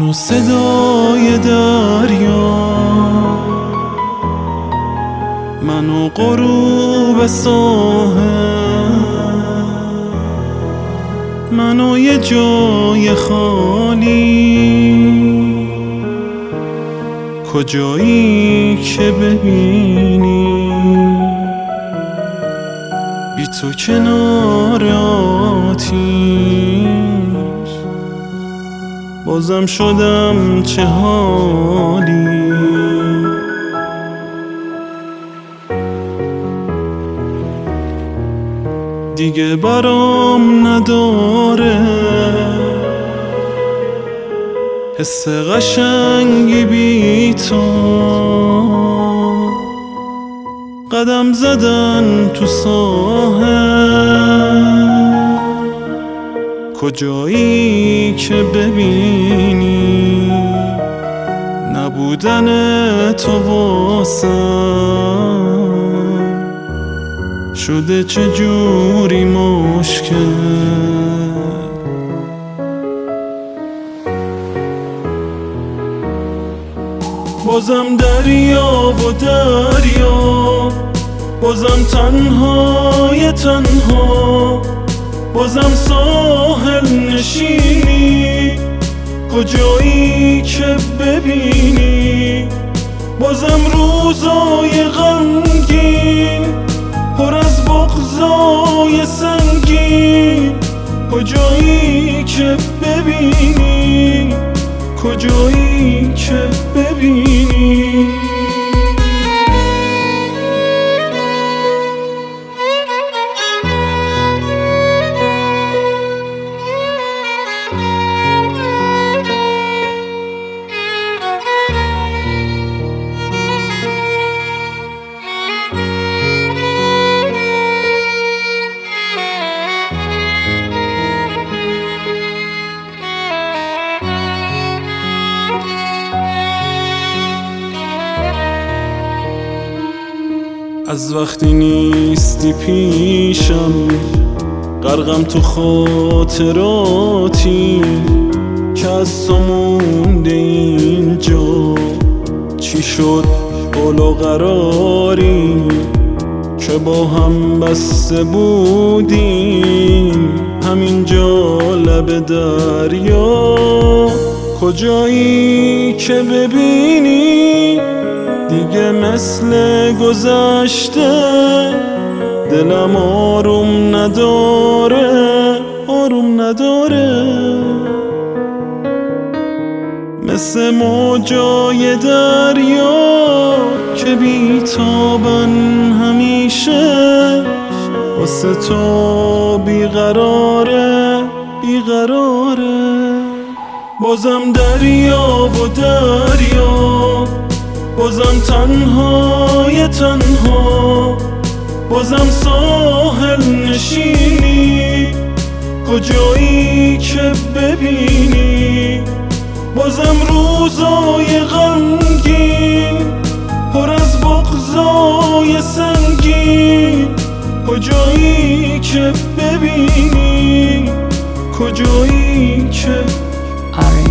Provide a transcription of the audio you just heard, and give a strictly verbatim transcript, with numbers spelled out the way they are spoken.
من و صدای دریا، من و غروب ساحل، من و یه جای خالی، کجایی که ببینی بی تو کنار آتیش بازم شدم چه حالی. دیگه برام نداره حس قشنگی بی تو، قدم زدن تو ساحل، کجایی که ببینی نبودن تو واسم شده چه جوری مشکل. بازم دریا و دریا، بازم تنهای تنها، بازم ساحل نشینی، کجایی که ببینی بازم روزای غمگین پر از بغضای سنگین، کجایی که ببینی، کجایی که ببینی. از وقتی نیستی پیشم غرقم تو خاطراتی که از تو مونده اینجا. چی شد حال و قراری که با هم بسته بودیم همینجا لب دریا، کجایی که ببینی دیگه مثل گذشته دلم آروم نداره، آروم نداره. مثل موجای دریا که بیتابن همیشه واسه تو بیقراره، بیقراره. بازم دریا و دریا، بازم تنهای تنها، بازم ساحل نشینی، کجایی که ببینی بازم روزای غمگین پر از بغضای سنگین، کجایی که ببینی، کجایی که